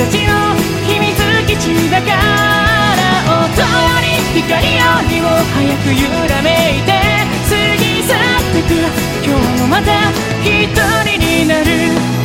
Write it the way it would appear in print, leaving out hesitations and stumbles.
たちの秘密基地だから、音より光よりも早く揺らめいて過ぎ去ってく、今日もまた一人になる。